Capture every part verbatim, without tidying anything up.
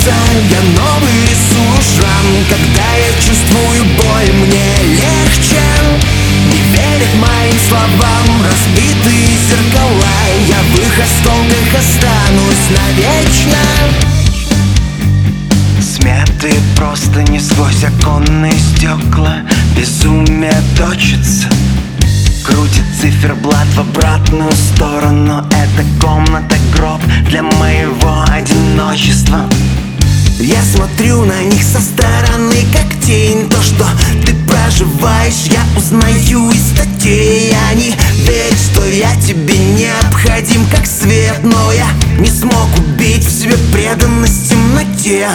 глаза, я новый рисую шрам. Когда я чувствую боль, мне легче. Не верят моим словам разбитые зеркала. Я в их осколках останусь навечно. Смятые просто не сквозь оконные стекла. Безумие точится, крутит циферблат в обратную сторону. Это комната гроб для моего одиночества. Я смотрю на них со стороны, как тень. То, что ты проживаешь, я узнаю из статей. Они верят, что я тебе необходим, как свет. Но я не смог убить в себе преданность темноте.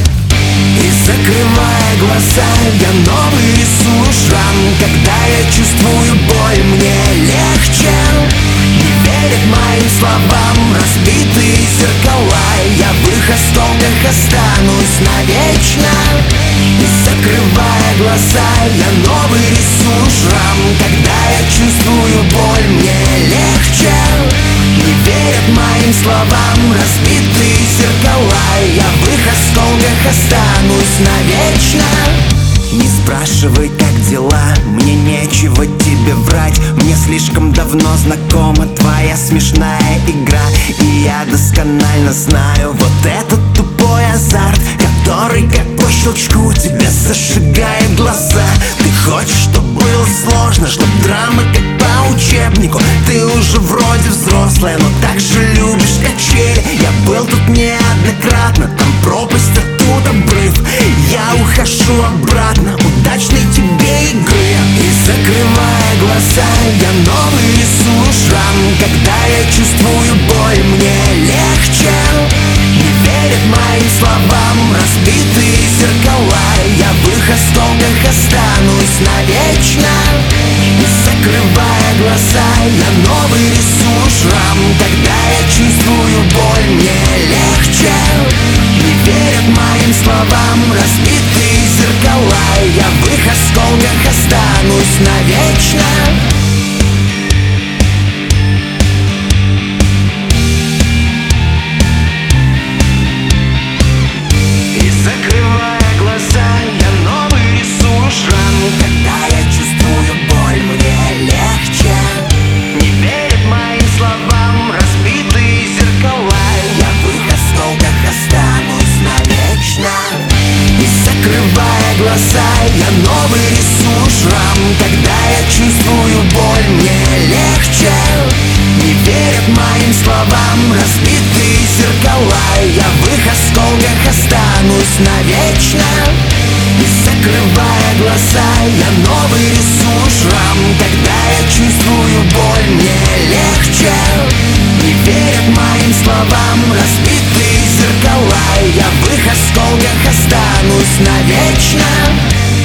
И закрывая глаза, я новый рисую шрам. Когда я чувствую боль, мне легче. Не верят моим словам разбитые зеркала. Я в их осколках останусь навечно. И закрывая глаза, я новый рисую шрам. Когда я чувствую боль, мне легче. Не верят моим словам разбитые зеркала. Я в их осколках останусь навечно. Не спрашивай, как дела, мне нечего тебе врать. Мне слишком давно знакома твоя смешная игра. И я досконально знаю вот этот тупой азарт, который как по щелчку тебя зажигает глаза. Ты хочешь, чтоб было сложно, чтоб драма как по учебнику. Ты уже вроде взрослая, но так же любишь качели. Я был тут неоднократно, там пропасть, а тут обрыв. Я ухожу обратно, удачной тебе игры. И закрывая глаза, я новый рисую шрам. Когда я чувствую боль, мне легче. Не верят моим словам разбитые зеркала. Я в их осколках останусь навечно. И закрывая глаза, я новый рисую шрам. Когда я чувствую боль, мне легче. Не верят моим словам разбитые зеркала. Я в их осколках останусь навечно. Закрывая глаза, я новый рисую шрам. Когда я чувствую боль, мне легче. Не верят моим словам разбитые зеркала. Я в их осколках останусь навечно. И закрывая глаза, я новый рисую шрам. Когда я чувствую боль, мне легче. Не верят моим словам разбитые зеркала. Я в их осколках останусь навечно.